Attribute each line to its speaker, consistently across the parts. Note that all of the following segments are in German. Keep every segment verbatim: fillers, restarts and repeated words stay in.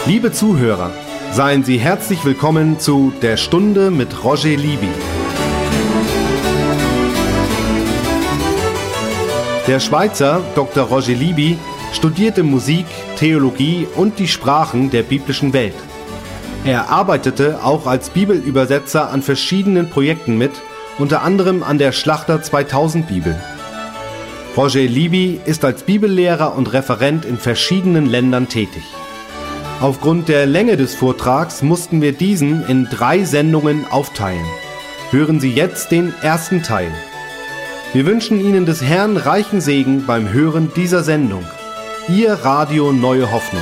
Speaker 1: Liebe Zuhörer, seien Sie herzlich willkommen zu Der Stunde mit Roger Libby. Der Schweizer Doktor Roger Libby studierte Musik, Theologie und die Sprachen der biblischen Welt. Er arbeitete auch als Bibelübersetzer an verschiedenen Projekten mit, unter anderem an der Schlachter zweitausend Bibel. Roger Libby ist als Bibellehrer und Referent in verschiedenen Ländern tätig. Aufgrund der Länge des Vortrags mussten wir diesen in drei Sendungen aufteilen. Hören Sie jetzt den ersten Teil. Wir wünschen Ihnen des Herrn reichen Segen beim Hören dieser Sendung. Ihr Radio Neue Hoffnung.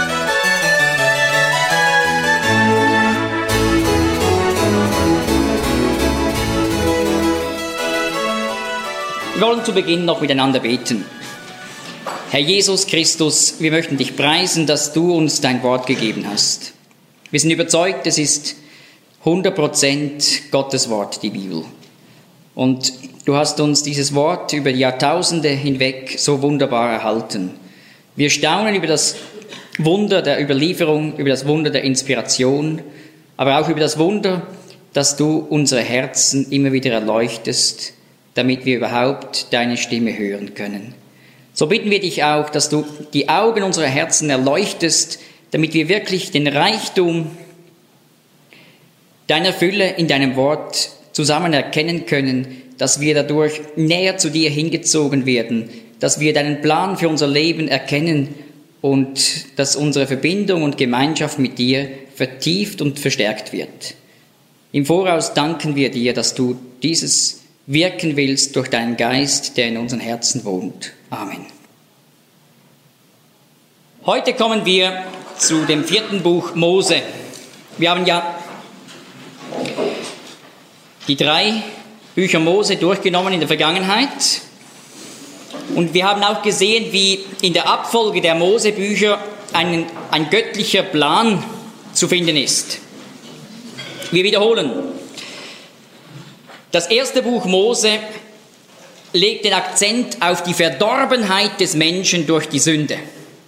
Speaker 2: Wir wollen zu Beginn noch miteinander beten. Herr Jesus Christus, wir möchten dich preisen, dass du uns dein Wort gegeben hast. Wir sind überzeugt, es ist hundert Prozent Gottes Wort, die Bibel. Und du hast uns dieses Wort über die Jahrtausende hinweg so wunderbar erhalten. Wir staunen über das Wunder der Überlieferung, über das Wunder der Inspiration, aber auch über das Wunder, dass du unsere Herzen immer wieder erleuchtest, damit wir überhaupt deine Stimme hören können. So bitten wir dich auch, dass du die Augen unserer Herzen erleuchtest, damit wir wirklich den Reichtum deiner Fülle in deinem Wort zusammen erkennen können, dass wir dadurch näher zu dir hingezogen werden, dass wir deinen Plan für unser Leben erkennen und dass unsere Verbindung und Gemeinschaft mit dir vertieft und verstärkt wird. Im Voraus danken wir dir, dass du dieses wirken willst durch deinen Geist, der in unseren Herzen wohnt. Amen. Heute kommen wir zu dem vierten Buch Mose. Wir haben ja die drei Bücher Mose durchgenommen in der Vergangenheit. Und wir haben auch gesehen, wie in der Abfolge der Mosebücher ein, ein göttlicher Plan zu finden ist. Wir wiederholen. Das erste Buch Mose legt den Akzent auf die Verdorbenheit des Menschen durch die Sünde.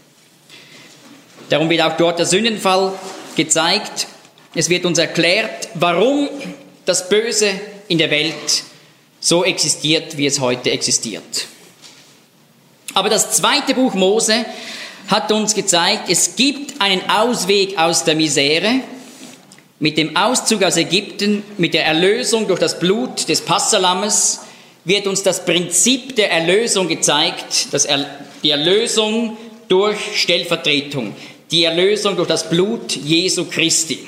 Speaker 2: Darum wird auch dort der Sündenfall gezeigt. Es wird uns erklärt, warum das Böse in der Welt so existiert, wie es heute existiert. Aber das zweite Buch Mose hat uns gezeigt, es gibt einen Ausweg aus der Misere. Mit dem Auszug aus Ägypten, mit der Erlösung durch das Blut des Passalammes, wird uns das Prinzip der Erlösung gezeigt, dass er, die Erlösung durch Stellvertretung, die Erlösung durch das Blut Jesu Christi.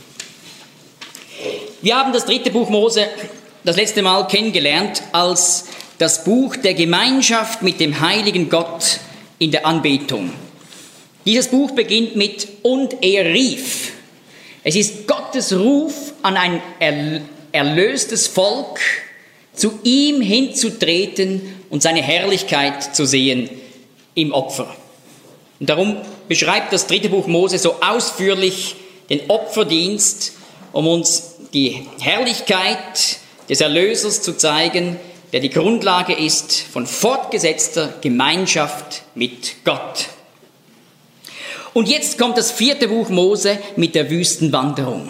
Speaker 2: Wir haben das dritte Buch Mose das letzte Mal kennengelernt als das Buch der Gemeinschaft mit dem heiligen Gott in der Anbetung. Dieses Buch beginnt mit "Und er rief". Es ist Gottes Ruf an ein erlöstes Volk, zu ihm hinzutreten und seine Herrlichkeit zu sehen im Opfer. Und darum beschreibt das dritte Buch Mose so ausführlich den Opferdienst, um uns die Herrlichkeit des Erlösers zu zeigen, der die Grundlage ist von fortgesetzter Gemeinschaft mit Gott. Und jetzt kommt das vierte Buch Mose mit der Wüstenwanderung.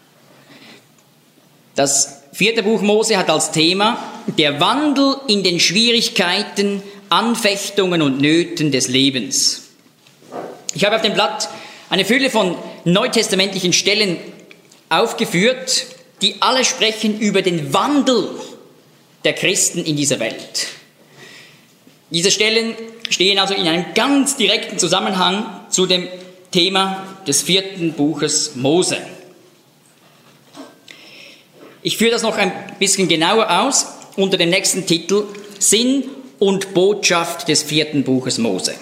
Speaker 2: Das vierte Buch Mose hat als Thema der Wandel in den Schwierigkeiten, Anfechtungen und Nöten des Lebens. Ich habe auf dem Blatt eine Fülle von neutestamentlichen Stellen aufgeführt, die alle sprechen über den Wandel der Christen in dieser Welt. Diese Stellen stehen also in einem ganz direkten Zusammenhang zu dem Thema des vierten Buches Mose. Ich führe das noch ein bisschen genauer aus unter dem nächsten Titel Sinn und Botschaft des vierten Buches Mose.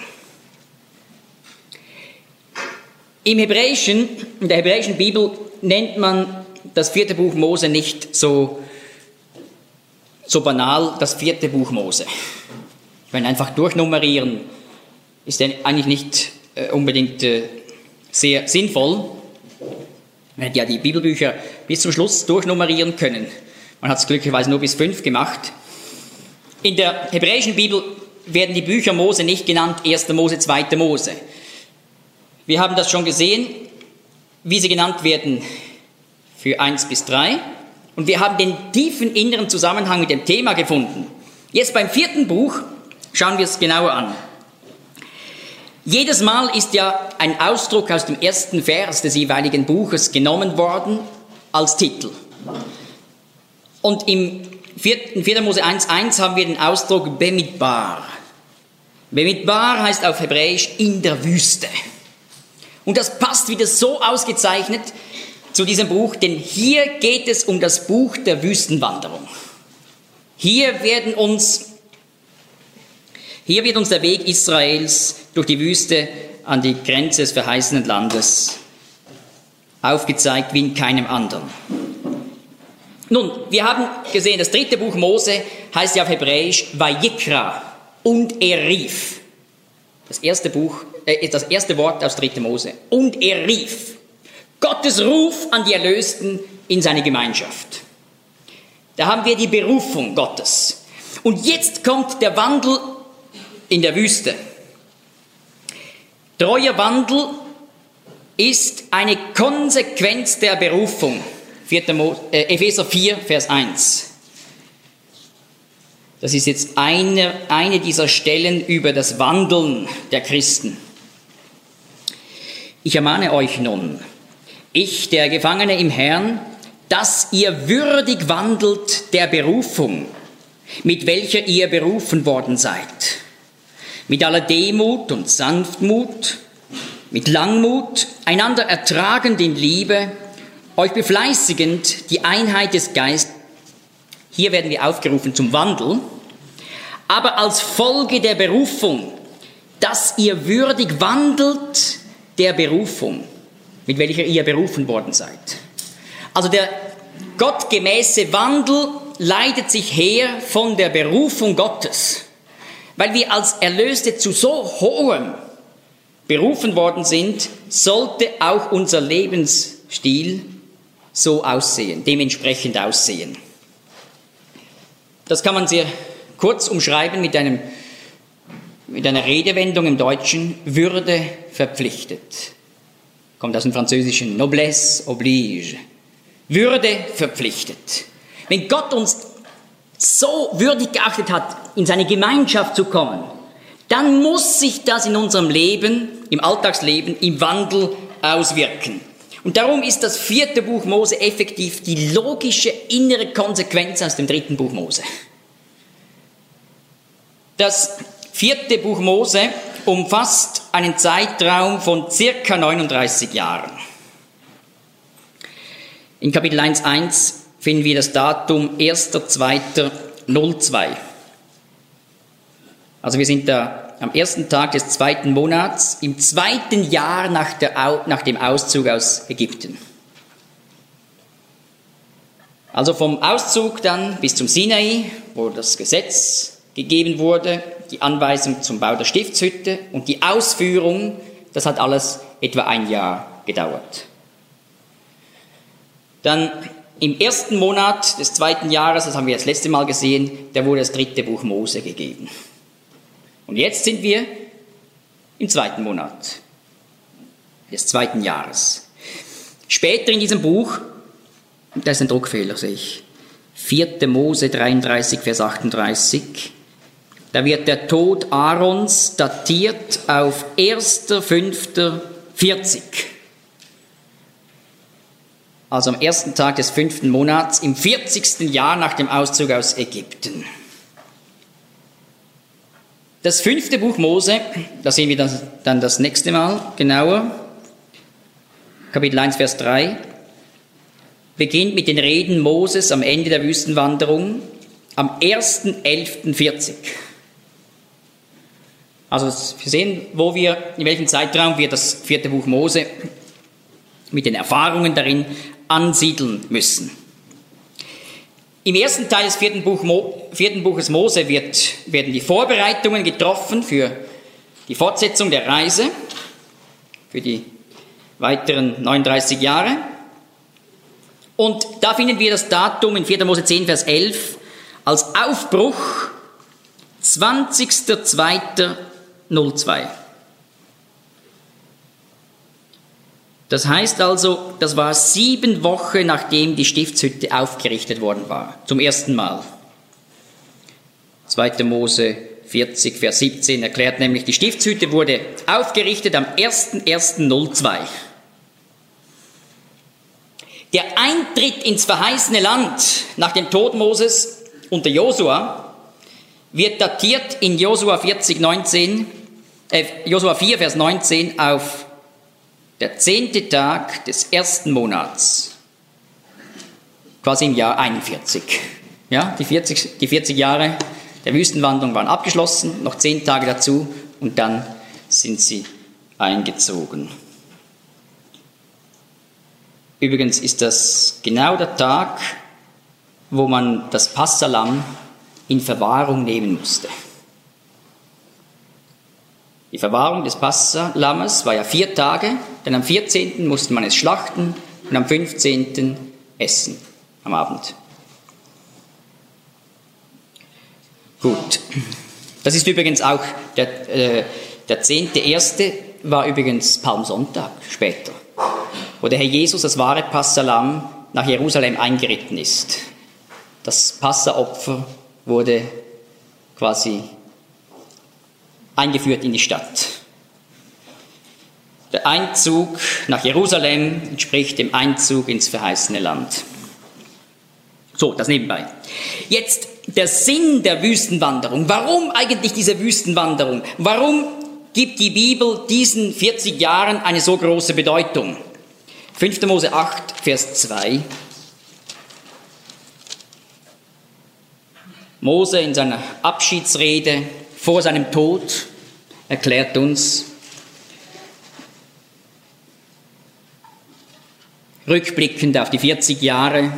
Speaker 2: Im Hebräischen, in der hebräischen Bibel nennt man das vierte Buch Mose nicht so, so banal das vierte Buch Mose. Ich meine, einfach durchnummerieren ist ja eigentlich nicht äh, unbedingt äh, sehr sinnvoll. Man hätte ja die Bibelbücher bis zum Schluss durchnummerieren können. Man hat es glücklicherweise nur bis fünf gemacht. In der hebräischen Bibel werden die Bücher Mose nicht genannt, erster Mose, zweiter Mose. Wir haben das schon gesehen, wie sie genannt werden, für eins bis drei. Und wir haben den tiefen inneren Zusammenhang mit dem Thema gefunden. Jetzt beim vierten Buch schauen wir es genauer an. Jedes Mal ist ja ein Ausdruck aus dem ersten Vers des jeweiligen Buches genommen worden als Titel. Und im vierten Mose eins Komma eins haben wir den Ausdruck Bemidbar. Bemidbar heißt auf Hebräisch in der Wüste. Und das passt wieder so ausgezeichnet zu diesem Buch, denn hier geht es um das Buch der Wüstenwanderung. Hier werden uns, hier wird uns der Weg Israels durch die Wüste an die Grenze des verheißenen Landes aufgezeigt wie in keinem anderen. Nun, wir haben gesehen, das dritte Buch Mose heißt ja auf Hebräisch Vayikra und er rief. Das erste Buch, äh, das erste Wort aus dritte Mose. Und er rief. Gottes Ruf an die Erlösten in seine Gemeinschaft. Da haben wir die Berufung Gottes. Und jetzt kommt der Wandel in der Wüste. Treuer Wandel ist eine Konsequenz der Berufung. Epheser vier, Vers eins. Das ist jetzt eine, eine dieser Stellen über das Wandeln der Christen. Ich ermahne euch nun, ich, der Gefangene im Herrn, dass ihr würdig wandelt der Berufung, mit welcher ihr berufen worden seid. Mit aller Demut und Sanftmut, mit Langmut, einander ertragend in Liebe, euch befleißigend die Einheit des Geistes. Hier werden wir aufgerufen zum Wandel, aber als Folge der Berufung, dass ihr würdig wandelt der Berufung, mit welcher ihr berufen worden seid. Also der gottgemäße Wandel leitet sich her von der Berufung Gottes, weil wir als Erlöste zu so hohem berufen worden sind, sollte auch unser Lebensstil so aussehen, dementsprechend aussehen. Das kann man sehr kurz umschreiben mit, einem, mit einer Redewendung im Deutschen, Würde verpflichtet. Kommt aus dem Französischen, Noblesse oblige. Würde verpflichtet. Wenn Gott uns so würdig geachtet hat, in seine Gemeinschaft zu kommen, dann muss sich das in unserem Leben, im Alltagsleben, im Wandel auswirken. Und darum ist das vierte Buch Mose effektiv die logische innere Konsequenz aus dem dritten Buch Mose. Das vierte Buch Mose umfasst einen Zeitraum von circa neununddreißig Jahren. In Kapitel eins Komma eins finden wir das Datum erster zweiter null zwei. Also wir sind da am ersten Tag des zweiten Monats, im zweiten Jahr nach, der, nach dem Auszug aus Ägypten. Also vom Auszug dann bis zum Sinai, wo das Gesetz gegeben wurde, die Anweisung zum Bau der Stiftshütte und die Ausführung, das hat alles etwa ein Jahr gedauert. Dann im ersten Monat des zweiten Jahres, das haben wir das letzte Mal gesehen, da wurde das dritte Buch Mose gegeben. Und jetzt sind wir im zweiten Monat des zweiten Jahres. Später in diesem Buch, da ist ein Druckfehler, sehe ich, vierte Mose dreiunddreißig, Vers achtunddreißig, da wird der Tod Aarons datiert auf erster fünfter vierzig. Also am ersten Tag des fünften Monats, im vierzigsten Jahr nach dem Auszug aus Ägypten. Das fünfte Buch Mose, da sehen wir das, dann das nächste Mal genauer, Kapitel eins, Vers drei, beginnt mit den Reden Moses am Ende der Wüstenwanderung am erster elfter vierzig. Also wir sehen, wo wir, in welchem Zeitraum wir das vierte Buch Mose mit den Erfahrungen darin ansiedeln müssen. Im ersten Teil des vierten, Buch Mo, vierten Buches Mose wird, werden die Vorbereitungen getroffen für die Fortsetzung der Reise, für die weiteren neununddreißig Jahre. Und da finden wir das Datum in vierter Mose zehn, Vers elf als Aufbruch zwanzigster zweiter null zwei. Das heißt also, das war sieben Wochen, nachdem die Stiftshütte aufgerichtet worden war, zum ersten Mal. zweiter Mose vierzig, Vers siebzehn erklärt nämlich, die Stiftshütte wurde aufgerichtet am erster erster nullzwei. Der Eintritt ins verheißene Land nach dem Tod Moses unter Josua wird datiert in Josua vierzig, neunzehn, äh, Josua vier, Vers neunzehn auf der zehnte Tag des ersten Monats, quasi im Jahr einundvierzig. Ja, die vierzig, die vierzig Jahre der Wüstenwanderung waren abgeschlossen, noch zehn Tage dazu und dann sind sie eingezogen. Übrigens ist das genau der Tag, wo man das Passalamm in Verwahrung nehmen musste. Die Verwahrung des Passalammes war ja vier Tage, denn am vierzehnten musste man es schlachten und am fünfzehnten essen, am Abend. Gut, das ist übrigens auch, der, äh, der zehnte erste war übrigens Palmsonntag später, wo der Herr Jesus, das wahre Passalam, nach Jerusalem eingeritten ist. Das Passaopfer wurde quasi eingeführt in die Stadt. Der Einzug nach Jerusalem entspricht dem Einzug ins verheißene Land. So, das nebenbei. Jetzt der Sinn der Wüstenwanderung. Warum eigentlich diese Wüstenwanderung? Warum gibt die Bibel diesen vierzig Jahren eine so große Bedeutung? fünfter Mose acht, Vers zwei. Mose in seiner Abschiedsrede vor seinem Tod erklärt uns, rückblickend auf die vierzig Jahre,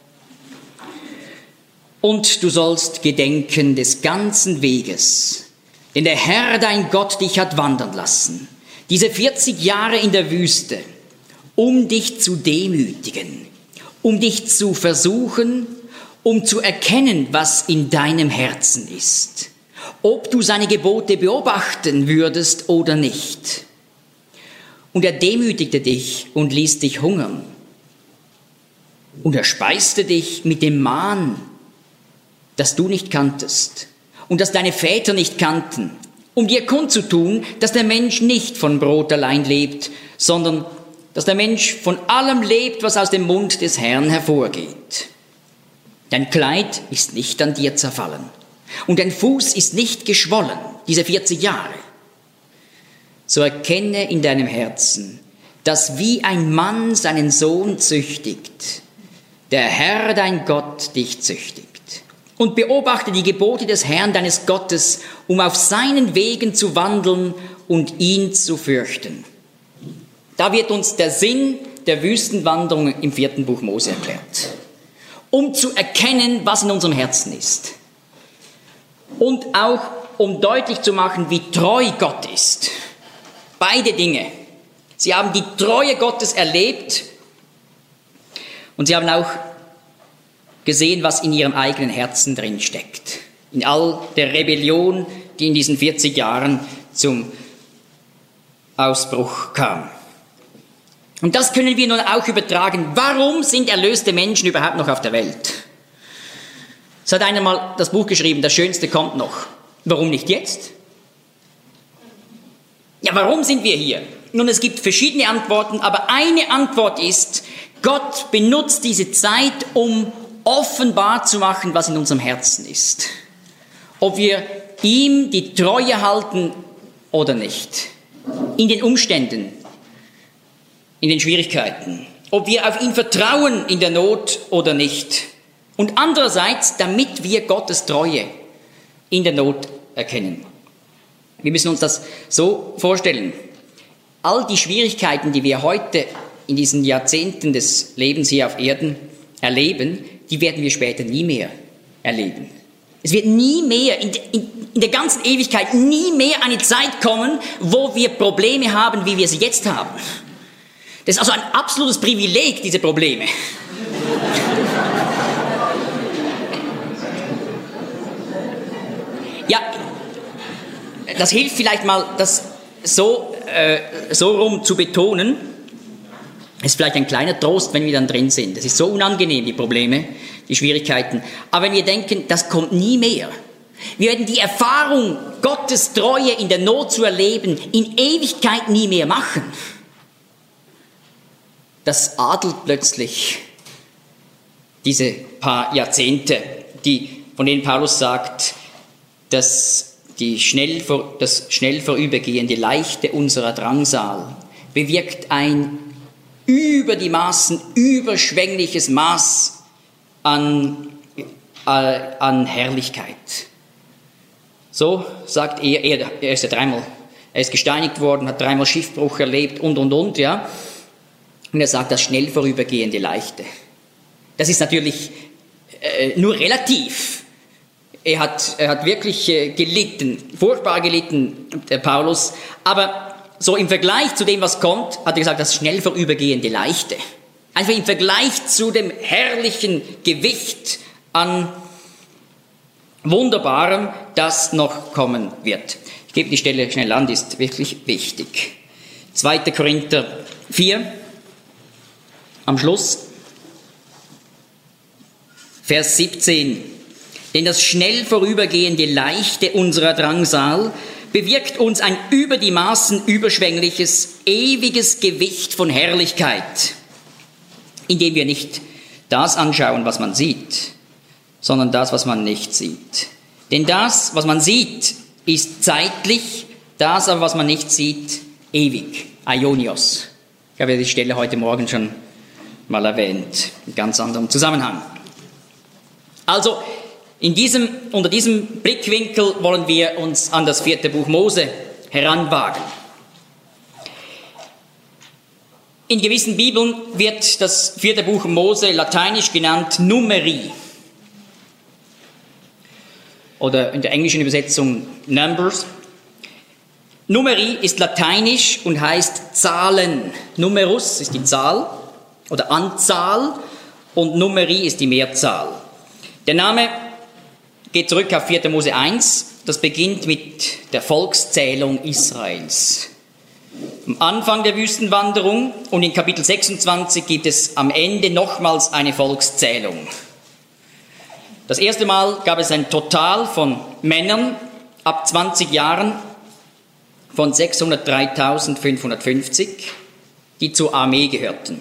Speaker 2: und du sollst gedenken des ganzen Weges, den der Herr, dein Gott, dich hat wandern lassen, diese vierzig Jahre in der Wüste, um dich zu demütigen, um dich zu versuchen, um zu erkennen, was in deinem Herzen ist, ob du seine Gebote beobachten würdest oder nicht. Und er demütigte dich und ließ dich hungern. Und er speiste dich mit dem Mahn, das du nicht kanntest und das deine Väter nicht kannten, um dir kundzutun, dass der Mensch nicht von Brot allein lebt, sondern dass der Mensch von allem lebt, was aus dem Mund des Herrn hervorgeht. Dein Kleid ist nicht an dir zerfallen und dein Fuß ist nicht geschwollen, diese vierzig Jahre. So erkenne in deinem Herzen, dass wie ein Mann seinen Sohn züchtigt, der Herr, dein Gott, dich züchtigt. Und beobachte die Gebote des Herrn, deines Gottes, um auf seinen Wegen zu wandeln und ihn zu fürchten. Da wird uns der Sinn der Wüstenwanderung im vierten Buch Mose erklärt. Um zu erkennen, was in unserem Herzen ist. Und auch um deutlich zu machen, wie treu Gott ist. Beide Dinge. Sie haben die Treue Gottes erlebt und sie haben auch gesehen, was in ihrem eigenen Herzen drin steckt. In all der Rebellion, die in diesen vierzig Jahren zum Ausbruch kam. Und das können wir nun auch übertragen. Warum sind erlöste Menschen überhaupt noch auf der Welt? Es hat einer mal das Buch geschrieben, das Schönste kommt noch. Warum nicht jetzt? Ja, warum sind wir hier? Nun, es gibt verschiedene Antworten, aber eine Antwort ist, Gott benutzt diese Zeit, um offenbar zu machen, was in unserem Herzen ist. Ob wir ihm die Treue halten oder nicht. In den Umständen, in den Schwierigkeiten. Ob wir auf ihn vertrauen in der Not oder nicht. Und andererseits, damit wir Gottes Treue in der Not erkennen. Wir müssen uns das so vorstellen. All die Schwierigkeiten, die wir heute in diesen Jahrzehnten des Lebens hier auf Erden erleben, die werden wir später nie mehr erleben. Es wird nie mehr, in, in, in der ganzen Ewigkeit, nie mehr eine Zeit kommen, wo wir Probleme haben, wie wir sie jetzt haben. Das ist also ein absolutes Privileg, diese Probleme. Ja, das hilft vielleicht mal, das so, äh, so rum zu betonen. Es ist vielleicht ein kleiner Trost, wenn wir dann drin sind. Es ist so unangenehm, die Probleme, die Schwierigkeiten. Aber wenn wir denken, das kommt nie mehr. Wir werden die Erfahrung, Gottes Treue in der Not zu erleben, in Ewigkeit nie mehr machen. Das adelt plötzlich diese paar Jahrzehnte, die, von denen Paulus sagt, dass die schnell vor, das schnell vorübergehende Leichte unserer Drangsal bewirkt ein über die Maßen überschwängliches Maß an, äh, an Herrlichkeit. So sagt er, er, er ist ja dreimal, er ist gesteinigt worden, hat dreimal Schiffbruch erlebt und, und, und, ja. Und er sagt, das schnell vorübergehende Leichte. Das ist natürlich äh, nur relativ. Er hat, er hat wirklich äh, gelitten, furchtbar gelitten, der Paulus. Aber so im Vergleich zu dem, was kommt, hat er gesagt, das schnell vorübergehende Leichte. Einfach im Vergleich zu dem herrlichen Gewicht an Wunderbarem, das noch kommen wird. Ich gebe die Stelle schnell an, die ist wirklich wichtig. zweiter Korinther vier, am Schluss, Vers siebzehn. Denn das schnell vorübergehende Leichte unserer Drangsal bewirkt uns ein über die Maßen überschwängliches, ewiges Gewicht von Herrlichkeit, indem wir nicht das anschauen, was man sieht, sondern das, was man nicht sieht. Denn das, was man sieht, ist zeitlich, das aber, was man nicht sieht, ewig. Aionios. Ich habe die Stelle heute Morgen schon mal erwähnt, in ganz anderem Zusammenhang. Also, in diesem, unter diesem Blickwinkel wollen wir uns an das vierte Buch Mose heranwagen. In gewissen Bibeln wird das vierte Buch Mose lateinisch genannt Numeri. Oder in der englischen Übersetzung Numbers. Numeri ist lateinisch und heißt Zahlen. Numerus ist die Zahl oder Anzahl und Numeri ist die Mehrzahl. Der Name geht zurück auf vierte Mose eins. Das beginnt mit der Volkszählung Israels. Am Anfang der Wüstenwanderung und in Kapitel sechsundzwanzig gibt es am Ende nochmals eine Volkszählung. Das erste Mal gab es ein Total von Männern ab zwanzig Jahren von sechshundertdreitausendfünfhundertfünfzig, die zur Armee gehörten.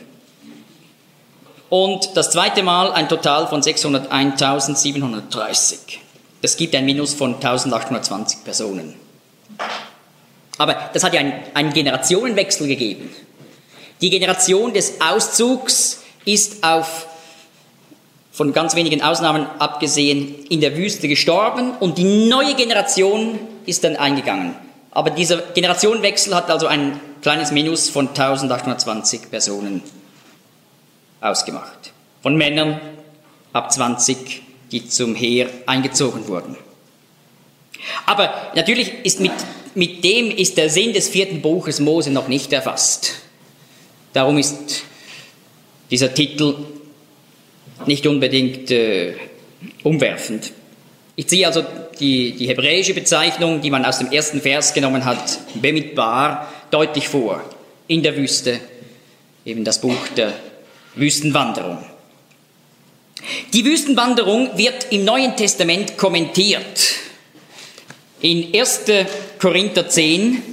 Speaker 2: Und das zweite Mal ein Total von sechshunderteintausendsiebenhundertdreißig. Das gibt ein Minus von eintausendachthundertzwanzig Personen. Aber das hat ja einen, einen Generationenwechsel gegeben. Die Generation des Auszugs ist auf, von ganz wenigen Ausnahmen abgesehen, in der Wüste gestorben und die neue Generation ist dann eingegangen. Aber dieser Generationenwechsel hat also ein kleines Minus von eintausendachthundertzwanzig Personen ausgemacht. Von Männern ab zwanzig, die zum Heer eingezogen wurden. Aber natürlich ist mit, mit dem ist der Sinn des vierten Buches Mose noch nicht erfasst. Darum ist dieser Titel nicht unbedingt äh, umwerfend. Ich ziehe also die, die hebräische Bezeichnung, die man aus dem ersten Vers genommen hat, Bemidbar, deutlich vor. In der Wüste, eben das Buch der Wüstenwanderung. Die Wüstenwanderung wird im Neuen Testament kommentiert. In erster Korinther zehn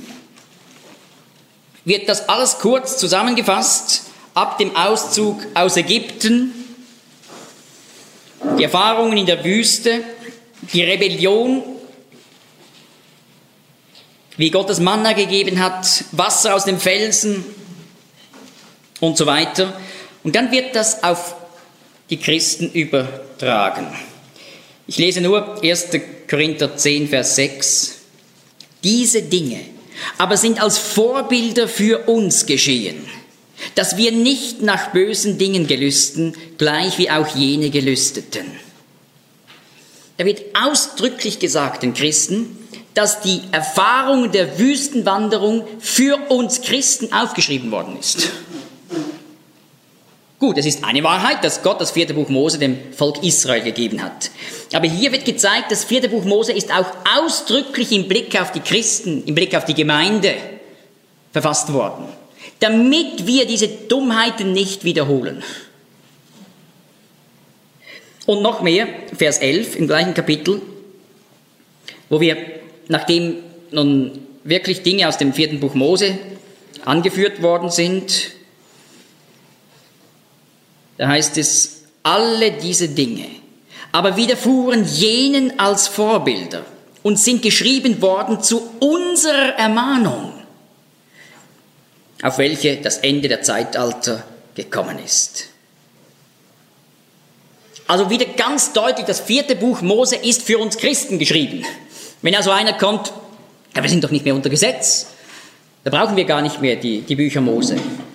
Speaker 2: wird das alles kurz zusammengefasst, ab dem Auszug aus Ägypten, die Erfahrungen in der Wüste, die Rebellion, wie Gott das Manna gegeben hat, Wasser aus dem Felsen und so weiter. Und dann wird das auf die Christen übertragen. Ich lese nur erster Korinther zehn, Vers sechs. Diese Dinge aber sind als Vorbilder für uns geschehen, dass wir nicht nach bösen Dingen gelüsten, gleich wie auch jene gelüsteten. Da wird ausdrücklich gesagt den Christen, dass die Erfahrung der Wüstenwanderung für uns Christen aufgeschrieben worden ist. Gut, es ist eine Wahrheit, dass Gott das vierte Buch Mose dem Volk Israel gegeben hat. Aber hier wird gezeigt, das vierte Buch Mose ist auch ausdrücklich im Blick auf die Christen, im Blick auf die Gemeinde verfasst worden. damit wir diese Dummheiten nicht wiederholen. Und noch mehr, Vers elf im gleichen Kapitel, wo wir, nachdem nun wirklich Dinge aus dem vierten Buch Mose angeführt worden sind, da heißt es, alle diese Dinge aber widerfuhren jenen als Vorbilder und sind geschrieben worden zu unserer Ermahnung, auf welche das Ende der Zeitalter gekommen ist. Also wieder ganz deutlich, das vierte Buch Mose ist für uns Christen geschrieben. Wenn also einer kommt, ja, wir sind doch nicht mehr unter Gesetz, da brauchen wir gar nicht mehr die, die Bücher Mose.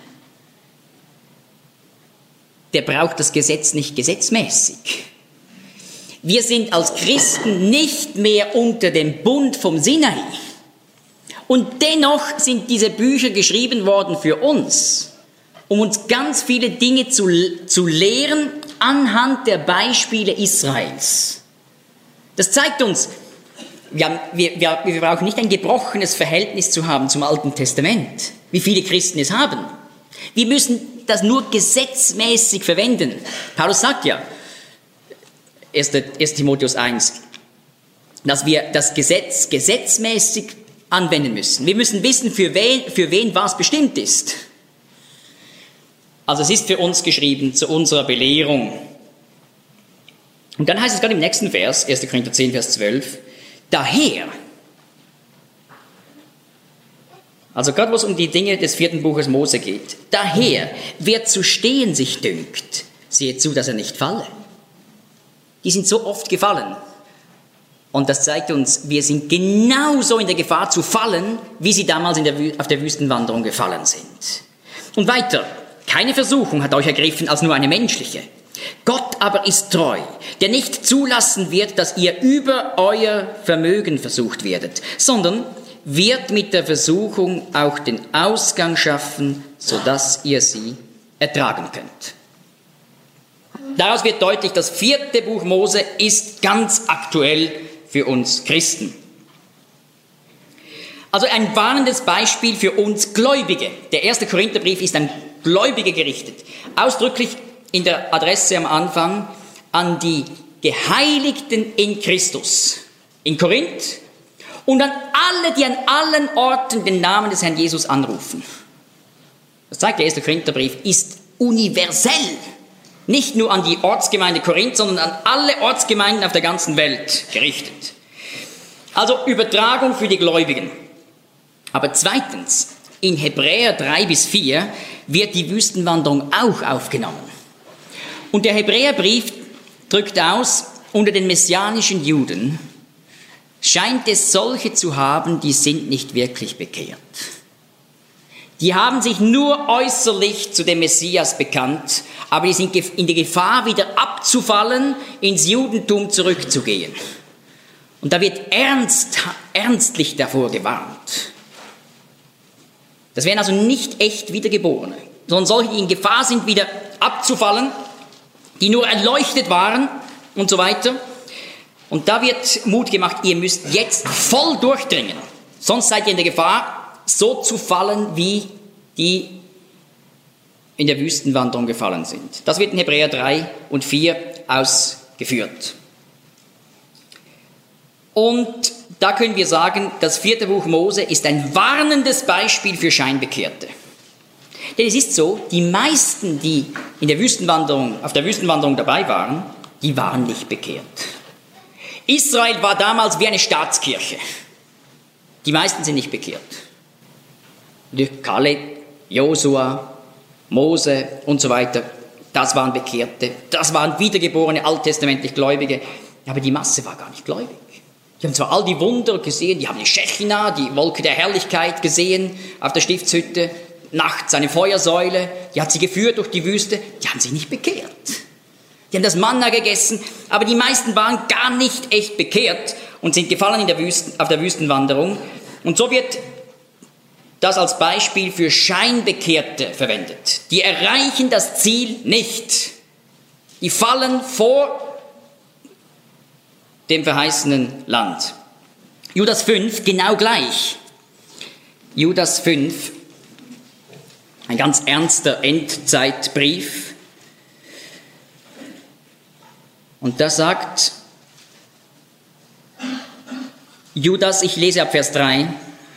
Speaker 2: Der braucht das Gesetz nicht gesetzmäßig. Wir sind als Christen nicht mehr unter dem Bund vom Sinai. Und dennoch sind diese Bücher geschrieben worden für uns, um uns ganz viele Dinge zu, zu lehren anhand der Beispiele Israels. Das zeigt uns, wir, haben, wir, wir, wir brauchen nicht ein gebrochenes Verhältnis zu haben zum Alten Testament, wie viele Christen es haben. Wir müssen das nur gesetzmäßig verwenden. Paulus sagt ja, erster Timotheus eins, dass wir das Gesetz gesetzmäßig anwenden müssen. Wir müssen wissen, für wen, für wen was bestimmt ist. Also es ist für uns geschrieben zu unserer Belehrung. Und dann heißt es gerade im nächsten Vers, erster Korinther zehn, Vers zwölf, daher, also gerade wo es um die Dinge des vierten Buches Mose geht, daher, wer zu stehen sich dünkt, sehe zu, dass er nicht falle. Die sind so oft gefallen. Und das zeigt uns, wir sind genauso in der Gefahr zu fallen, wie sie damals in der Wü- auf der Wüstenwanderung gefallen sind. Und weiter, keine Versuchung hat euch ergriffen als nur eine menschliche. Gott aber ist treu, der nicht zulassen wird, dass ihr über euer Vermögen versucht werdet, sondern wird mit der Versuchung auch den Ausgang schaffen, sodass ihr sie ertragen könnt. Daraus wird deutlich, das vierte Buch Mose ist ganz aktuell für uns Christen. Also ein warnendes Beispiel für uns Gläubige. Der erste Korintherbrief ist an Gläubige gerichtet. Ausdrücklich in der Adresse am Anfang an die Geheiligten in Christus. In Korinth und an alle, die an allen Orten den Namen des Herrn Jesus anrufen. Das zeigt der erste Korintherbrief, ist universell. Nicht nur an die Ortsgemeinde Korinth, sondern an alle Ortsgemeinden auf der ganzen Welt gerichtet. Also Übertragung für die Gläubigen. Aber zweitens, in Hebräer drei bis vier wird die Wüstenwanderung auch aufgenommen. Und der Hebräerbrief drückt aus, unter den messianischen Juden scheint es solche zu haben, die sind nicht wirklich bekehrt. Die haben sich nur äußerlich zu dem Messias bekannt, aber die sind in die Gefahr, wieder abzufallen, ins Judentum zurückzugehen. Und da wird ernst, ernstlich davor gewarnt. Das wären also nicht echt Wiedergeborene, sondern solche, die in Gefahr sind, wieder abzufallen, die nur erleuchtet waren und so weiter. Und da wird Mut gemacht, ihr müsst jetzt voll durchdringen, sonst seid ihr in der Gefahr, so zu fallen, wie die in der Wüstenwanderung gefallen sind. Das wird in Hebräer drei und vier ausgeführt. Und da können wir sagen, das vierte Buch Mose ist ein warnendes Beispiel für Scheinbekehrte. Denn es ist so, die meisten, die in der Wüstenwanderung, auf der Wüstenwanderung dabei waren, die waren nicht bekehrt. Israel war damals wie eine Staatskirche. Die meisten sind nicht bekehrt. Kaleb, Josua, Mose und so weiter, das waren Bekehrte, das waren wiedergeborene, alttestamentlich Gläubige, aber die Masse war gar nicht gläubig. Die haben zwar all die Wunder gesehen, die haben die Schechina, die Wolke der Herrlichkeit gesehen auf der Stiftshütte, nachts eine Feuersäule, die hat sie geführt durch die Wüste, die haben sich nicht bekehrt. Die haben das Manna gegessen, aber die meisten waren gar nicht echt bekehrt und sind gefallen in der Wüsten, auf der Wüstenwanderung. Und so wird das als Beispiel für Scheinbekehrte verwendet. Die erreichen das Ziel nicht. Die fallen vor dem verheißenen Land. Judas fünf, genau gleich. Judas fünf, Ein ganz ernster Endzeitbrief. Und da sagt Judas, ich lese ab Vers drei,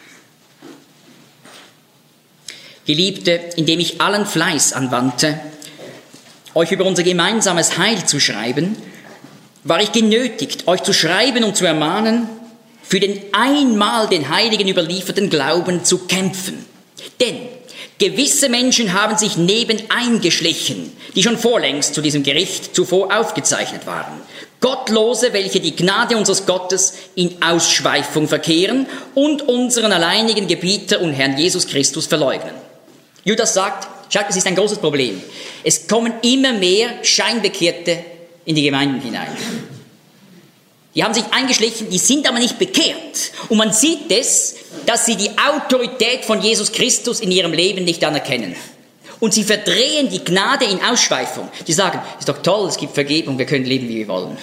Speaker 2: Geliebte, indem ich allen Fleiß anwandte, euch über unser gemeinsames Heil zu schreiben, war ich genötigt, euch zu schreiben und zu ermahnen, für den einmal den Heiligen überlieferten Glauben zu kämpfen. Denn gewisse Menschen haben sich nebeneingeschlichen, die schon vorlängst zu diesem Gericht zuvor aufgezeichnet waren. Gottlose, welche die Gnade unseres Gottes in Ausschweifung verkehren und unseren alleinigen Gebieter und Herrn Jesus Christus verleugnen. Judas sagt, schaut, es ist ein großes Problem. Es kommen immer mehr Scheinbekehrte in die Gemeinden hinein. Die haben sich eingeschlichen, die sind aber nicht bekehrt. Und man sieht es, dass sie die Autorität von Jesus Christus in ihrem Leben nicht anerkennen. Und sie verdrehen die Gnade in Ausschweifung. Die sagen, ist doch toll, es gibt Vergebung, wir können leben, wie wir wollen.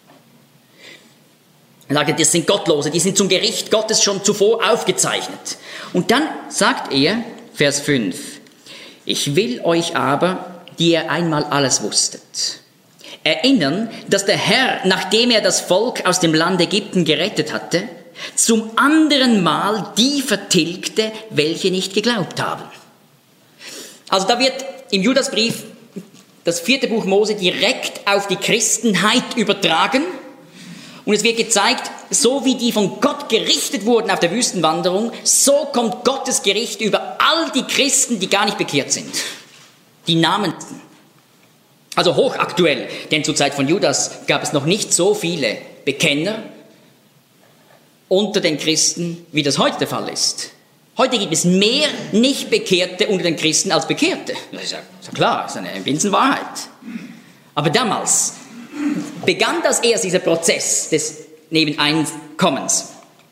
Speaker 2: Er sagt, das sind Gottlose, die sind zum Gericht Gottes schon zuvor aufgezeichnet. Und dann sagt er, Vers fünf, ich will euch aber, die ihr einmal alles wusstet, erinnern, dass der Herr, nachdem er das Volk aus dem Land Ägypten gerettet hatte, zum anderen Mal die vertilgte, welche nicht geglaubt haben. Also da wird im Judasbrief das vierte Buch Mose direkt auf die Christenheit übertragen und es wird gezeigt, so wie die von Gott gerichtet wurden auf der Wüstenwanderung, so kommt Gottes Gericht über all die Christen, die gar nicht bekehrt sind. Die Namensten. Also hochaktuell, denn zur Zeit von Judas gab es noch nicht so viele Bekenner unter den Christen, wie das heute der Fall ist. Heute gibt es mehr Nicht-Bekehrte unter den Christen als Bekehrte. Das ist ja, ist ja klar, das ist eine Binsenwahrheit. Aber damals begann das erst, dieser Prozess des Nebeneinkommens.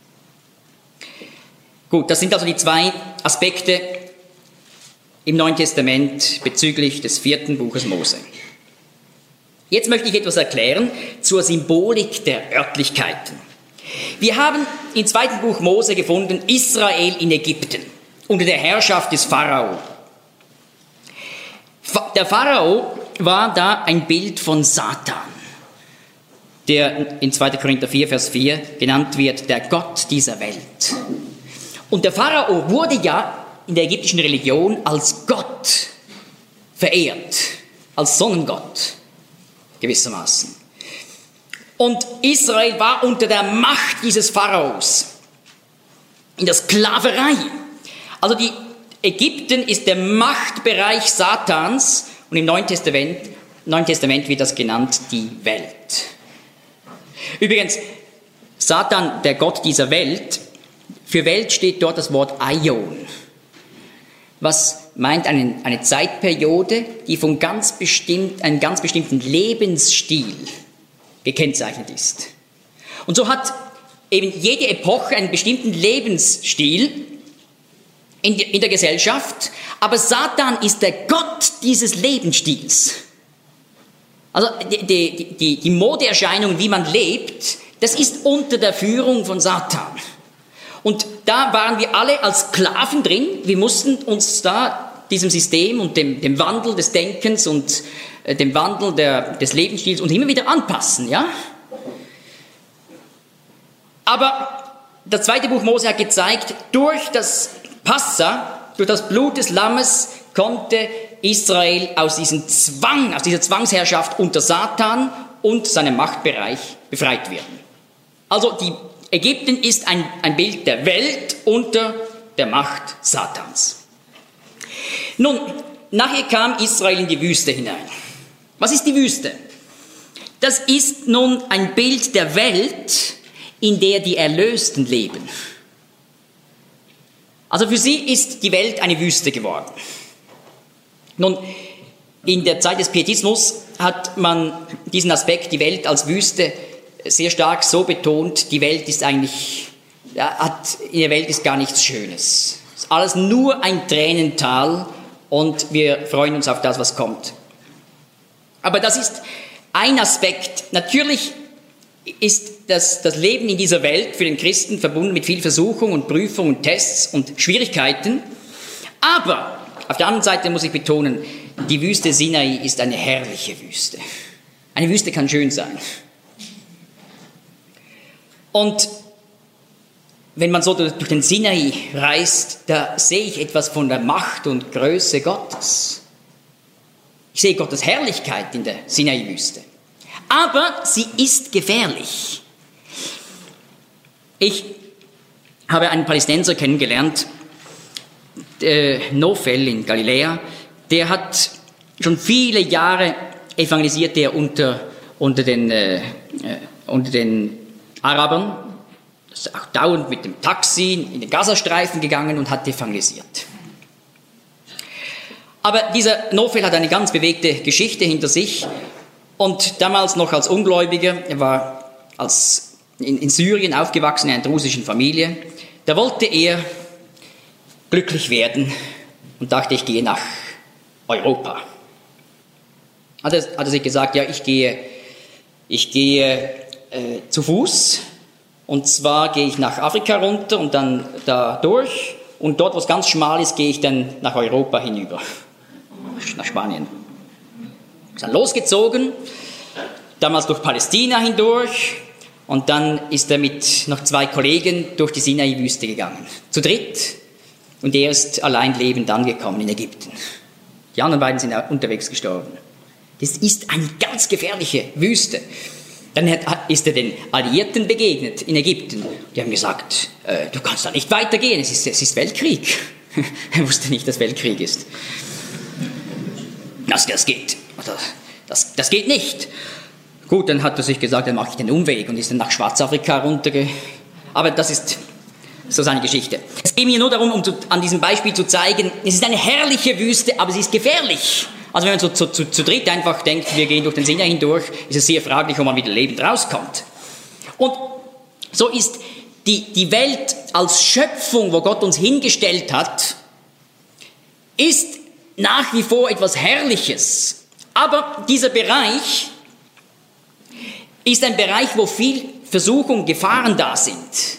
Speaker 2: Gut, das sind also die zwei Aspekte im Neuen Testament bezüglich des vierten Buches Mose. Jetzt möchte ich etwas erklären zur Symbolik der Örtlichkeiten. Wir haben im zweiten Buch Mose gefunden, Israel in Ägypten, unter der Herrschaft des Pharao. Der Pharao war da ein Bild von Satan, der in zweiter Korinther vier, Vers vier genannt wird, der Gott dieser Welt. Und der Pharao wurde ja in der ägyptischen Religion als Gott verehrt, als Sonnengott gewissermaßen. Und Israel war unter der Macht dieses Pharaos, in der Sklaverei. Also die Ägypten ist der Machtbereich Satans und im Neuen Testament, Neuen Testament wird das genannt die Welt. Übrigens, Satan, der Gott dieser Welt, für Welt steht dort das Wort Aion, was meint eine, eine Zeitperiode, die von ganz bestimmt, einem ganz bestimmten Lebensstil gekennzeichnet ist. Und so hat eben jede Epoche einen bestimmten Lebensstil in, in der Gesellschaft, aber Satan ist der Gott dieses Lebensstils. Also die, die, die, die Modeerscheinung, wie man lebt, das ist unter der Führung von Satan. Und da waren wir alle als Sklaven drin, wir mussten uns da diesem System und dem, dem Wandel des Denkens und äh, dem Wandel der, des Lebensstils uns immer wieder anpassen, ja? Aber das zweite Buch Mose hat gezeigt, durch das Passa, durch das Blut des Lammes konnte Israel aus diesem Zwang, aus dieser Zwangsherrschaft unter Satan und seinem Machtbereich befreit werden. Also die Ägypten ist ein, ein Bild der Welt unter der Macht Satans. Nun, nachher kam Israel in die Wüste hinein. Was ist die Wüste? Das ist nun ein Bild der Welt, in der die Erlösten leben. Also für sie ist die Welt eine Wüste geworden. Nun, in der Zeit des Pietismus hat man diesen Aspekt, die Welt als Wüste, sehr stark so betont, die Welt ist eigentlich, ja, hat, in der Welt ist gar nichts Schönes. Es ist alles nur ein Tränental und wir freuen uns auf das, was kommt. Aber das ist ein Aspekt. Natürlich ist das, das Leben in dieser Welt für den Christen verbunden mit viel Versuchung und Prüfung und Tests und Schwierigkeiten. Aber auf der anderen Seite muss ich betonen, die Wüste Sinai ist eine herrliche Wüste. Eine Wüste kann schön sein. Und wenn man so durch den Sinai reist, da sehe ich etwas von der Macht und Größe Gottes. Ich sehe Gottes Herrlichkeit in der Sinai-Wüste. Aber sie ist gefährlich. Ich habe einen Palästinenser kennengelernt, äh, Nofel in Galiläa, der hat schon viele Jahre evangelisiert, der unter, unter, den, äh, unter den Arabern, ist auch dauernd mit dem Taxi in den Gazastreifen gegangen und hat evangelisiert. Aber dieser Nofel hat eine ganz bewegte Geschichte hinter sich und damals noch als Ungläubiger, er war als in, in Syrien aufgewachsen, in einer drusischen Familie, da wollte er glücklich werden und dachte, ich gehe nach Europa. Hat er, hat er sich gesagt, ja, ich gehe, ich gehe äh, zu Fuß. Und zwar gehe ich nach Afrika runter und dann da durch. Und dort, wo es ganz schmal ist, gehe ich dann nach Europa hinüber. Nach Spanien. Ist dann losgezogen, damals durch Palästina hindurch. Und dann ist er mit noch zwei Kollegen durch die Sinai-Wüste gegangen. Zu dritt. Und er ist allein lebend angekommen in Ägypten. Die anderen beiden sind unterwegs gestorben. Das ist eine ganz gefährliche Wüste. Dann ist er den Alliierten begegnet in Ägypten. Die haben gesagt, äh, du kannst da nicht weitergehen, es ist, es ist Weltkrieg. Er wusste nicht, dass Weltkrieg ist. Das, das geht, das, das geht nicht. Gut, dann hat er sich gesagt, dann mache ich den Umweg und ist dann nach Schwarzafrika runterge... Aber das ist so seine Geschichte. Es geht mir nur darum, um zu, an diesem Beispiel zu zeigen, es ist eine herrliche Wüste, aber sie ist gefährlich. Also wenn man so zu, zu, zu dritt einfach denkt, wir gehen durch den Sinai hindurch, ist es sehr fraglich, ob man wieder lebend rauskommt. Und so ist die, die Welt als Schöpfung, wo Gott uns hingestellt hat, ist nach wie vor etwas Herrliches. Aber dieser Bereich ist ein Bereich, wo viel Versuchung, Gefahren da sind.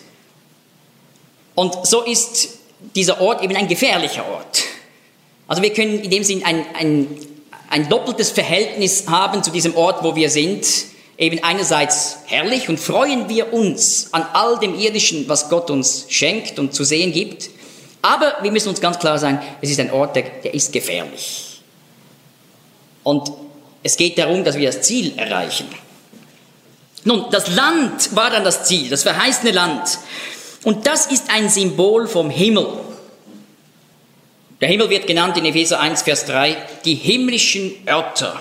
Speaker 2: Und so ist dieser Ort eben ein gefährlicher Ort. Also wir können in dem Sinn ein, ein, ein doppeltes Verhältnis haben zu diesem Ort, wo wir sind. Eben einerseits herrlich und freuen wir uns an all dem Irdischen, was Gott uns schenkt und zu sehen gibt. Aber wir müssen uns ganz klar sein, es ist ein Ort, der, der ist gefährlich. Und es geht darum, dass wir das Ziel erreichen. Nun, das Land war dann das Ziel, das verheißene Land. Und das ist ein Symbol vom Himmel. Der Himmel wird genannt in Epheser eins, Vers drei, die himmlischen Örter.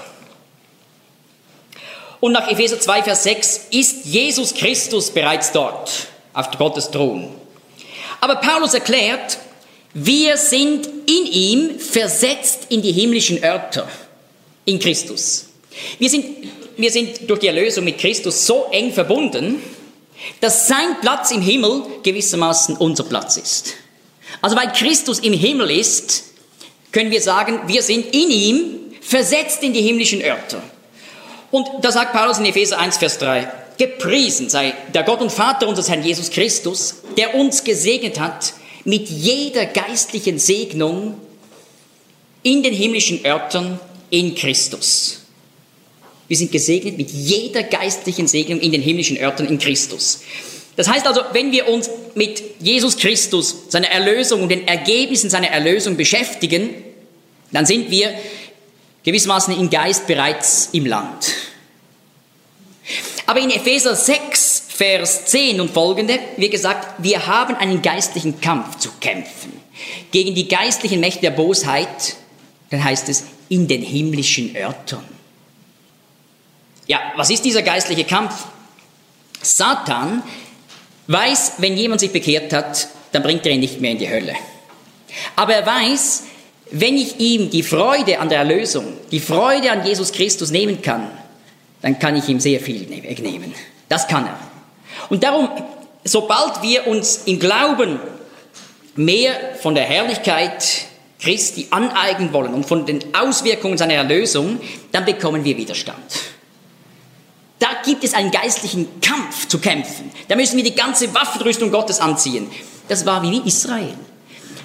Speaker 2: Und nach Epheser zwei, Vers sechs ist Jesus Christus bereits dort, auf Gottes Thron. Aber Paulus erklärt, wir sind in ihm versetzt in die himmlischen Örter, in Christus. Wir sind, wir sind durch die Erlösung mit Christus so eng verbunden, dass sein Platz im Himmel gewissermaßen unser Platz ist. Also weil Christus im Himmel ist, können wir sagen, wir sind in ihm versetzt in die himmlischen Örter. Und da sagt Paulus in Epheser eins, Vers drei, gepriesen sei der Gott und Vater unseres Herrn Jesus Christus, der uns gesegnet hat mit jeder geistlichen Segnung in den himmlischen Örtern in Christus. Wir sind gesegnet mit jeder geistlichen Segnung in den himmlischen Örtern in Christus. Das heißt also, wenn wir uns mit Jesus Christus, seiner Erlösung und den Ergebnissen seiner Erlösung beschäftigen, dann sind wir gewissermaßen im Geist bereits im Land. Aber in Epheser sechs, Vers zehn und folgende, wie gesagt, wir haben einen geistlichen Kampf zu kämpfen. Gegen die geistlichen Mächte der Bosheit, dann heißt es, in den himmlischen Örtern. Ja, was ist dieser geistliche Kampf? Satan weiß, wenn jemand sich bekehrt hat, dann bringt er ihn nicht mehr in die Hölle. Aber er weiß, wenn ich ihm die Freude an der Erlösung, die Freude an Jesus Christus nehmen kann, dann kann ich ihm sehr viel wegnehmen. Das kann er. Und darum, sobald wir uns im Glauben mehr von der Herrlichkeit Christi aneignen wollen und von den Auswirkungen seiner Erlösung, dann bekommen wir Widerstand. Da gibt es einen geistlichen Kampf zu kämpfen. Da müssen wir die ganze Waffenrüstung Gottes anziehen. Das war wie Israel.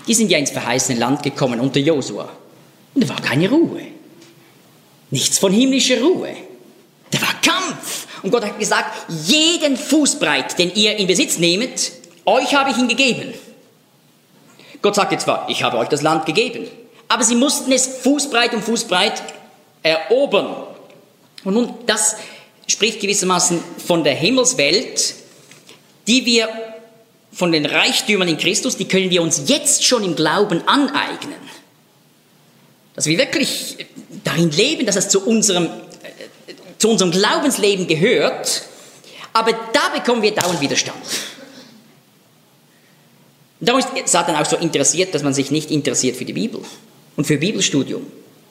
Speaker 2: die sind ja ins verheißene Land gekommen unter Josua. Und da war keine Ruhe. Nichts von himmlischer Ruhe. Da war Kampf. Und Gott hat gesagt, jeden Fußbreit, den ihr in Besitz nehmet, euch habe ich ihn gegeben. Gott sagte zwar, ich habe euch das Land gegeben, aber sie mussten es Fußbreit um Fußbreit erobern. Und nun, das spricht gewissermaßen von der Himmelswelt, die wir von den Reichtümern in Christus, die können wir uns jetzt schon im Glauben aneignen. Dass wir wirklich darin leben, dass es zu unserem, zu unserem Glaubensleben gehört, aber da bekommen wir dauernd Widerstand. Und darum ist Satan auch so interessiert, dass man sich nicht interessiert für die Bibel und für Bibelstudium.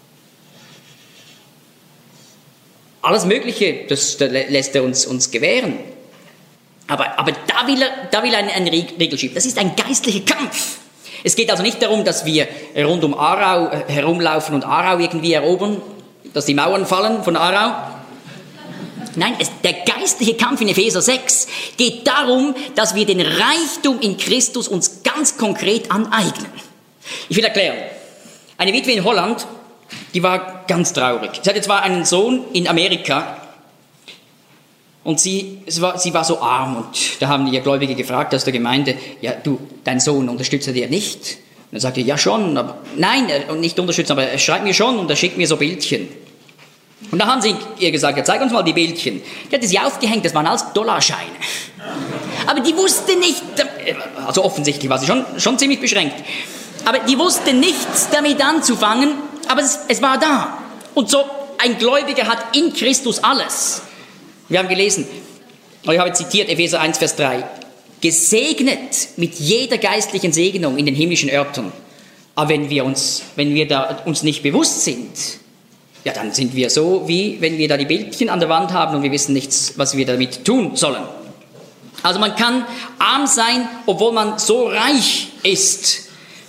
Speaker 2: Alles Mögliche, das, das lässt er uns, uns gewähren. Aber, aber da will er, da will er einen, einen Riegel schieben. Das ist ein geistlicher Kampf. Es geht also nicht darum, dass wir rund um Aarau herumlaufen und Aarau irgendwie erobern, dass die Mauern fallen von Aarau. Nein, es, der geistliche Kampf in Epheser sechs geht darum, dass wir den Reichtum in Christus uns ganz konkret aneignen. Ich will erklären. Eine Witwe in Holland, die war ganz traurig. Sie hatte zwar einen Sohn in Amerika und sie, es war, sie war so arm und da haben die Gläubige gefragt aus der Gemeinde, ja du, dein Sohn unterstützt er dir nicht? Und dann sagte er, ja schon, aber nein, nicht unterstützen, aber er schreibt mir schon und er schickt mir so Bildchen. Und da haben sie ihr gesagt, ja, zeig uns mal die Bildchen. Die hatte sie aufgehängt, das waren alles Dollarscheine. Aber die wusste nicht, also offensichtlich war sie schon, schon ziemlich beschränkt, aber die wusste nichts damit anzufangen, aber es, es war da. Und so, ein Gläubiger hat in Christus alles. Wir haben gelesen, ich habe zitiert, Epheser eins, Vers drei, gesegnet mit jeder geistlichen Segnung in den himmlischen Örtern. Aber wenn wir uns, wenn wir da uns nicht bewusst sind, ja, dann sind wir so, wie wenn wir da die Bildchen an der Wand haben und wir wissen nichts, was wir damit tun sollen. Also man kann arm sein, obwohl man so reich ist.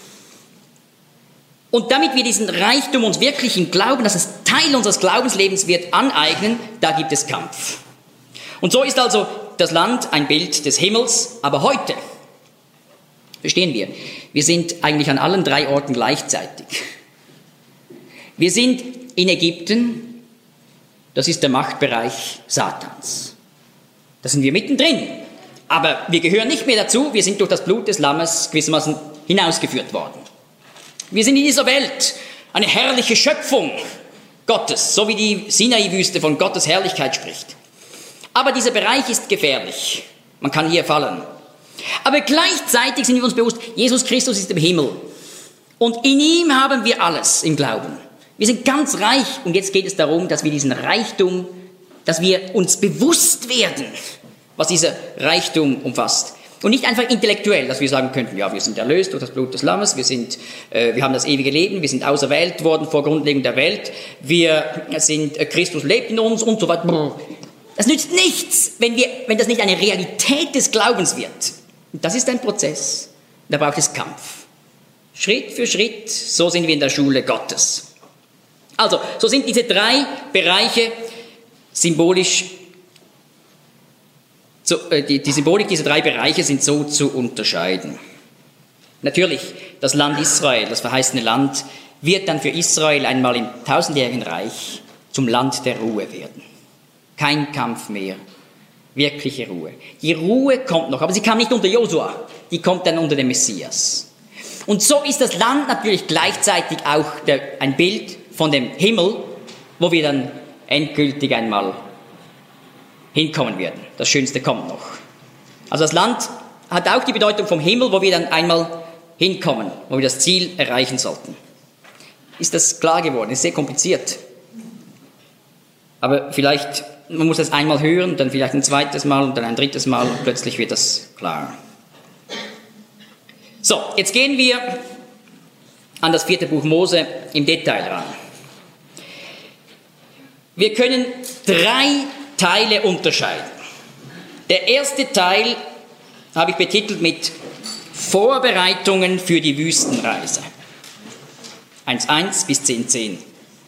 Speaker 2: Und damit wir diesen Reichtum uns wirklich im Glauben, dass es Teil unseres Glaubenslebens wird, aneignen, da gibt es Kampf. Und so ist also das Land ein Bild des Himmels, aber heute, verstehen wir, wir sind eigentlich an allen drei Orten gleichzeitig. Wir sind in Ägypten, das ist der Machtbereich Satans. Da sind wir mittendrin. Aber wir gehören nicht mehr dazu, wir sind durch das Blut des Lammes gewissermaßen hinausgeführt worden. Wir sind in dieser Welt eine herrliche Schöpfung Gottes, so wie die Sinai-Wüste von Gottes Herrlichkeit spricht. Aber dieser Bereich ist gefährlich. Man kann hier fallen. Aber gleichzeitig sind wir uns bewusst, Jesus Christus ist im Himmel. Und in ihm haben wir alles im Glauben. Wir sind ganz reich und jetzt geht es darum, dass wir diesen Reichtum, dass wir uns bewusst werden, was dieser Reichtum umfasst. Und nicht einfach intellektuell, dass wir sagen könnten, ja, wir sind erlöst durch das Blut des Lammes, wir, sind, äh, wir haben das ewige Leben, wir sind auserwählt worden vor Grundlegung der Welt, wir sind, äh, Christus lebt in uns und so weiter. Das nützt nichts, wenn, wir, wenn das nicht eine Realität des Glaubens wird. Und das ist ein Prozess, da braucht es Kampf. Schritt für Schritt, so sind wir in der Schule Gottes. Also, so sind diese drei Bereiche symbolisch, so, äh, die, die Symbolik dieser drei Bereiche sind so zu unterscheiden. Natürlich, das Land Israel, das verheißene Land, wird dann für Israel einmal im tausendjährigen Reich zum Land der Ruhe werden. Kein Kampf mehr, wirkliche Ruhe. Die Ruhe kommt noch, aber sie kam nicht unter Josua, die kommt dann unter den Messias. Und so ist das Land natürlich gleichzeitig auch der, ein Bild von dem Himmel, wo wir dann endgültig einmal hinkommen werden. Das Schönste kommt noch. Also das Land hat auch die Bedeutung vom Himmel, wo wir dann einmal hinkommen, wo wir das Ziel erreichen sollten. Ist das klar geworden? Ist sehr kompliziert. Aber vielleicht, man muss das einmal hören, dann vielleicht ein zweites Mal und dann ein drittes Mal und plötzlich wird das klar. So, jetzt gehen wir an das vierte Buch Mose im Detail ran. Wir können drei Teile unterscheiden. Der erste Teil habe ich betitelt mit Vorbereitungen für die Wüstenreise. eins Punkt eins bis zehn Punkt zehn.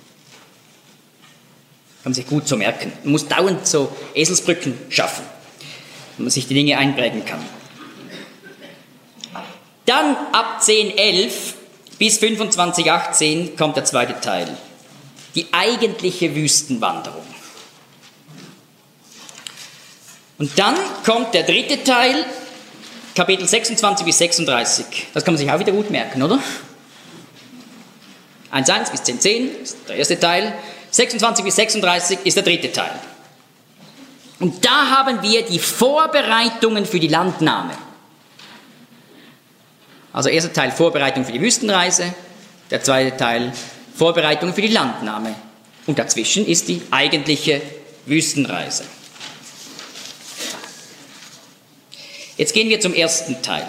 Speaker 2: Kann man sich gut so merken. Man muss dauernd so Eselsbrücken schaffen, damit man sich die Dinge einprägen kann. Dann ab zehn elf bis fünfundzwanzig achtzehn kommt der zweite Teil. Die eigentliche Wüstenwanderung. Und dann kommt der dritte Teil, Kapitel sechsundzwanzig bis sechsunddreißig. Das kann man sich auch wieder gut merken, oder? eins eins bis zehn zehn ist der erste Teil. sechsundzwanzig bis sechsunddreißig ist der dritte Teil. Und da haben wir die Vorbereitungen für die Landnahme. Also erster Teil Vorbereitung für die Wüstenreise, der zweite Teil Vorbereitung für die Landnahme. Und dazwischen ist die eigentliche Wüstenreise. Jetzt gehen wir zum ersten Teil.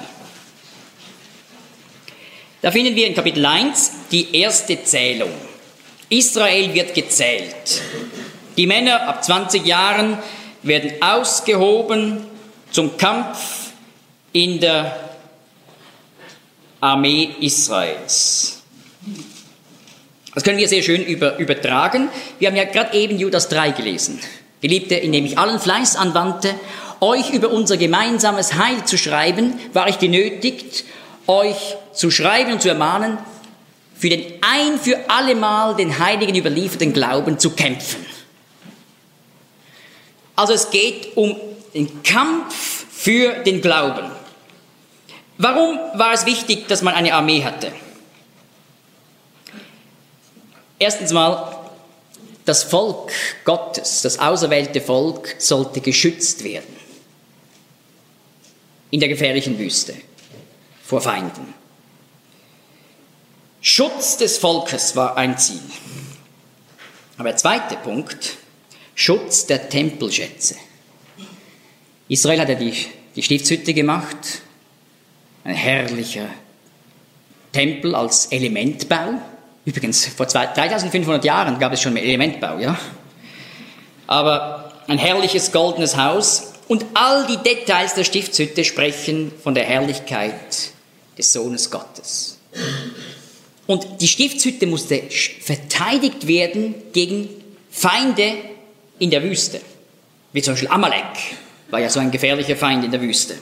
Speaker 2: Da finden wir in Kapitel eins die erste Zählung. Israel wird gezählt. Die Männer ab zwanzig Jahren werden ausgehoben zum Kampf in der Armee Israels. Das können wir sehr schön über, übertragen. Wir haben ja gerade eben Judas drei gelesen. Geliebte, indem ich allen Fleiß anwandte, euch über unser gemeinsames Heil zu schreiben, war ich genötigt, euch zu schreiben und zu ermahnen, für den ein für allemal den Heiligen überlieferten Glauben zu kämpfen. Also es geht um den Kampf für den Glauben. Warum war es wichtig, dass man eine Armee hatte? Erstens mal, das Volk Gottes, das auserwählte Volk, sollte geschützt werden. In der gefährlichen Wüste, vor Feinden. Schutz des Volkes war ein Ziel. Aber der zweite Punkt, Schutz der Tempelschätze. Israel hat ja die, die Stiftshütte gemacht, ein herrlicher Tempel als Elementbau. Übrigens, vor dreitausendfünfhundert Jahren gab es schon Elementbau, ja. Aber ein herrliches goldenes Haus und all die Details der Stiftshütte sprechen von der Herrlichkeit des Sohnes Gottes. Und die Stiftshütte musste verteidigt werden gegen Feinde in der Wüste. Wie zum Beispiel Amalek war ja so ein gefährlicher Feind in der Wüste.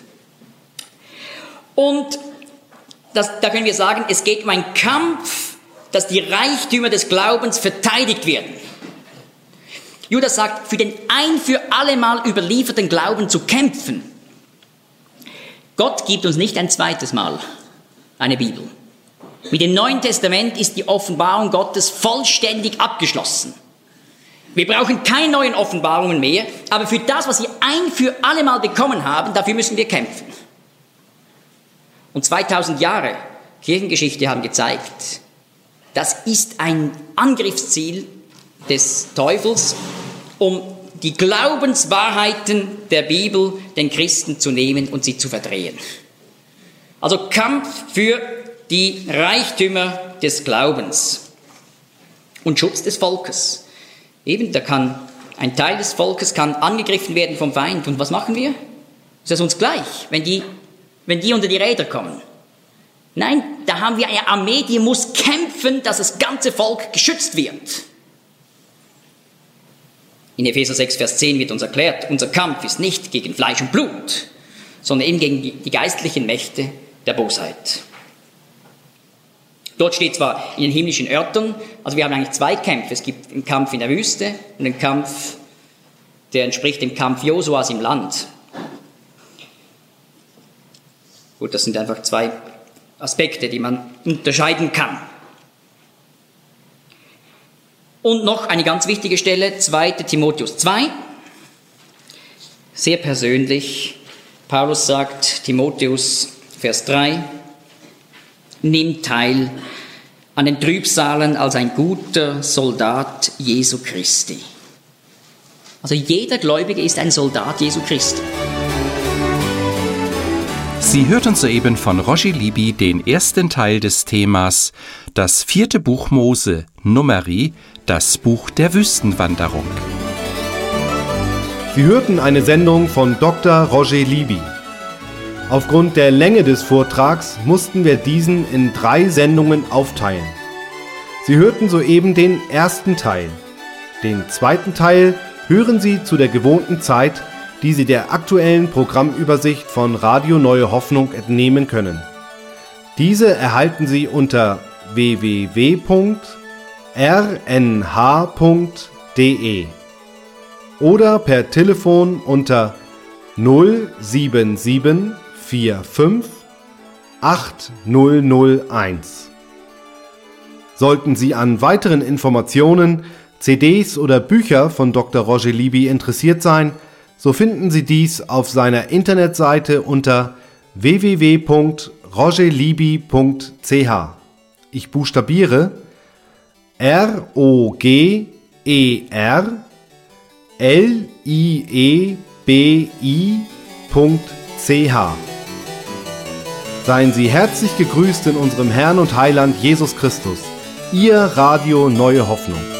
Speaker 2: Und das, da können wir sagen, es geht um einen Kampf, dass die Reichtümer des Glaubens verteidigt werden. Judas sagt, für den ein für allemal überlieferten Glauben zu kämpfen. Gott gibt uns nicht ein zweites Mal eine Bibel. Mit dem Neuen Testament ist die Offenbarung Gottes vollständig abgeschlossen. Wir brauchen keine neuen Offenbarungen mehr, aber für das, was wir ein für allemal bekommen haben, dafür müssen wir kämpfen. Und zweitausend Jahre Kirchengeschichte haben gezeigt, das ist ein Angriffsziel des Teufels, um die Glaubenswahrheiten der Bibel den Christen zu nehmen und sie zu verdrehen. Also Kampf für die Reichtümer des Glaubens und Schutz des Volkes. Eben, da kann ein Teil des Volkes kann angegriffen werden vom Feind. Und was machen wir? Ist das uns gleich, wenn die wenn die unter die Räder kommen? Nein, da haben wir eine Armee, die muss kämpfen, dass das ganze Volk geschützt wird. In Epheser sechs, Vers zehn wird uns erklärt, unser Kampf ist nicht gegen Fleisch und Blut, sondern eben gegen die, die geistlichen Mächte der Bosheit. Dort steht zwar in den himmlischen Örtern, also wir haben eigentlich zwei Kämpfe. Es gibt einen Kampf in der Wüste und einen Kampf, der entspricht dem Kampf Josuas im Land. Gut, das sind einfach zwei Aspekte, die man unterscheiden kann. Und noch eine ganz wichtige Stelle, zweiter Timotheus zwei. Sehr persönlich. Paulus sagt, Timotheus, Vers drei, nimm teil an den Trübsalen als ein guter Soldat Jesu Christi. Also jeder Gläubige ist ein Soldat Jesu Christi.
Speaker 3: Sie hörten soeben von Roger Libby den ersten Teil des Themas Das vierte Buch Mose, Numeri, das Buch der Wüstenwanderung.
Speaker 1: Sie hörten eine Sendung von Doktor Roger Libby. Aufgrund der Länge des Vortrags mussten wir diesen in drei Sendungen aufteilen. Sie hörten soeben den ersten Teil. Den zweiten Teil hören Sie zu der gewohnten Zeit, die Sie der aktuellen Programmübersicht von Radio Neue Hoffnung entnehmen können. Diese erhalten Sie unter w w w punkt r n h punkt d e oder per Telefon unter null sieben sieben vier fünf acht null null eins. Sollten Sie an weiteren Informationen, C Ds oder Bücher von Doktor Roger Libby interessiert sein, so finden Sie dies auf seiner Internetseite unter w w w punkt roger libby punkt c h. Ich buchstabiere R O G E R L I E B I punkt c h. Seien Sie herzlich gegrüßt in unserem Herrn und Heiland Jesus Christus. Ihr Radio Neue Hoffnung.